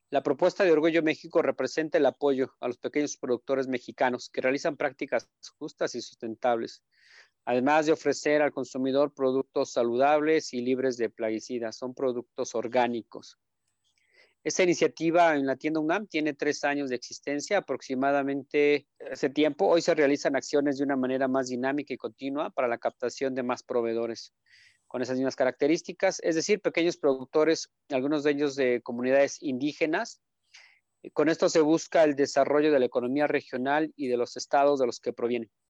La propuesta de Orgullo México representa el apoyo a los pequeños productores mexicanos que realizan prácticas justas y sustentables, además de ofrecer al consumidor productos saludables y libres de plaguicidas. Son productos orgánicos. Esta iniciativa en la tienda UNAM tiene 3 años de existencia aproximadamente. Ese tiempo, hoy se realizan acciones de una manera más dinámica y continua para la captación de más proveedores con esas mismas características, es decir, pequeños productores, algunos de ellos de comunidades indígenas. Con esto se busca el desarrollo de la economía regional y de los estados de los que provienen.